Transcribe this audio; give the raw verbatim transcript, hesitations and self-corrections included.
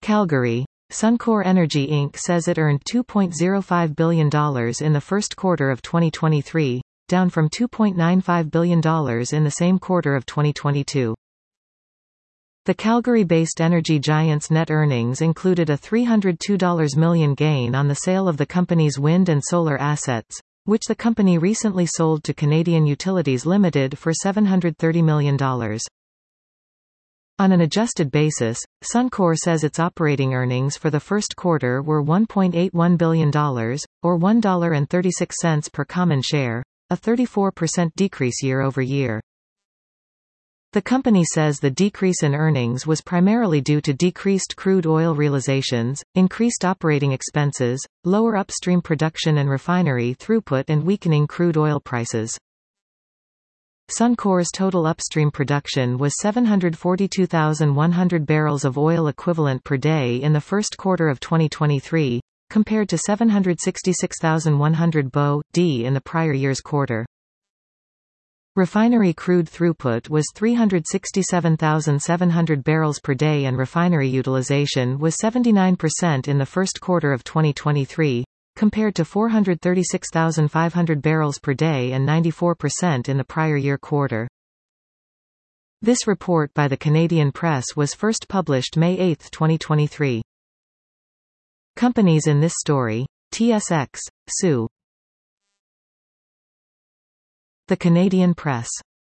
Calgary. Suncor Energy Incorporated says it earned two point zero five billion dollars in the first quarter of twenty twenty-three, down from two point nine five billion dollars in the same quarter of twenty twenty-two. The Calgary-based energy giant's net earnings included a three hundred two million dollars gain on the sale of the company's wind and solar assets, which the company recently sold to Canadian Utilities Limited for seven hundred thirty million dollars. On an adjusted basis, Suncor says its operating earnings for the first quarter were one point eight one billion dollars, or one dollar and thirty-six cents per common share, a thirty-four percent decrease year-over-year. The company says the decrease in earnings was primarily due to decreased crude oil realizations, increased operating expenses, lower upstream production and refinery throughput, and weakening crude oil prices. Suncor's total upstream production was seven hundred forty-two thousand one hundred barrels of oil equivalent per day in the first quarter of twenty twenty-three, compared to seven hundred sixty-six thousand one hundred B O D in the prior year's quarter. Refinery crude throughput was three hundred sixty-seven thousand seven hundred barrels per day and refinery utilization was seventy-nine percent in the first quarter of twenty twenty-three, compared to four hundred thirty-six thousand five hundred barrels per day and ninety-four percent in the prior year quarter. This report by the Canadian Press was first published May eighth twenty twenty-three. Companies in this story: T S X, S U. The Canadian Press.